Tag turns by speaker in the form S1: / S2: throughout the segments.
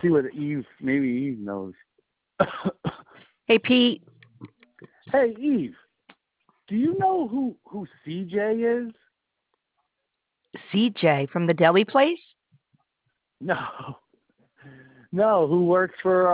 S1: see what Eve, maybe Eve knows.
S2: Hey, Pete.
S1: Hey, Eve, do you know who CJ is?
S2: CJ from the deli place?
S1: No. No, who works for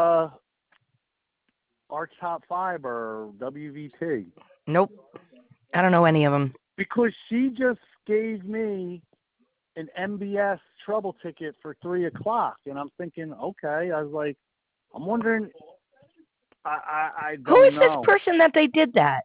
S1: Arch Top Fiber or WVT?
S2: Nope. I don't know any of them.
S1: Because she just gave me an MBS trouble ticket for 3 o'clock, and I'm thinking, okay. I was like, I'm wondering. I
S2: Who
S1: don't
S2: is this
S1: know.
S2: person that they did that?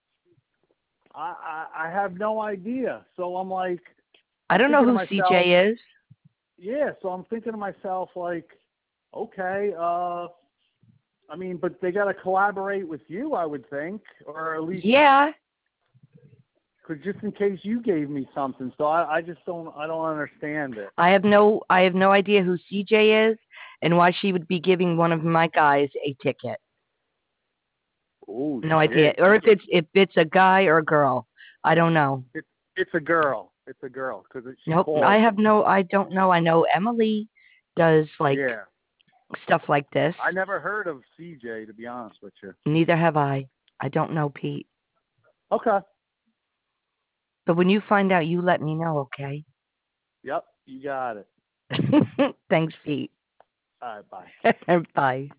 S1: I have no idea. So I'm like,
S2: I don't know
S1: thinking to
S2: who
S1: myself,
S2: CJ is.
S1: yeah. So I'm thinking to myself, like, okay. I mean, but they got to collaborate with you, I would think, or at least,
S2: Yeah.
S1: cause just in case you gave me something. So I just don't. I don't understand it.
S2: I have no idea who CJ is and why she would be giving one of my guys a ticket.
S1: Oh
S2: No idea.
S1: shit!
S2: Or if it's a guy or a girl. I don't know.
S1: It's a girl. It's a girl because she
S2: Nope.
S1: called me.
S2: I don't know. I know Emily does like
S1: Yeah.
S2: stuff like this.
S1: I never heard of CJ, to be honest with you.
S2: Neither have I. I don't know, Pete.
S1: Okay.
S2: But when you find out, you let me know, okay?
S1: Yep. You got it.
S2: Thanks, Pete.
S1: All right. Bye.
S2: Bye.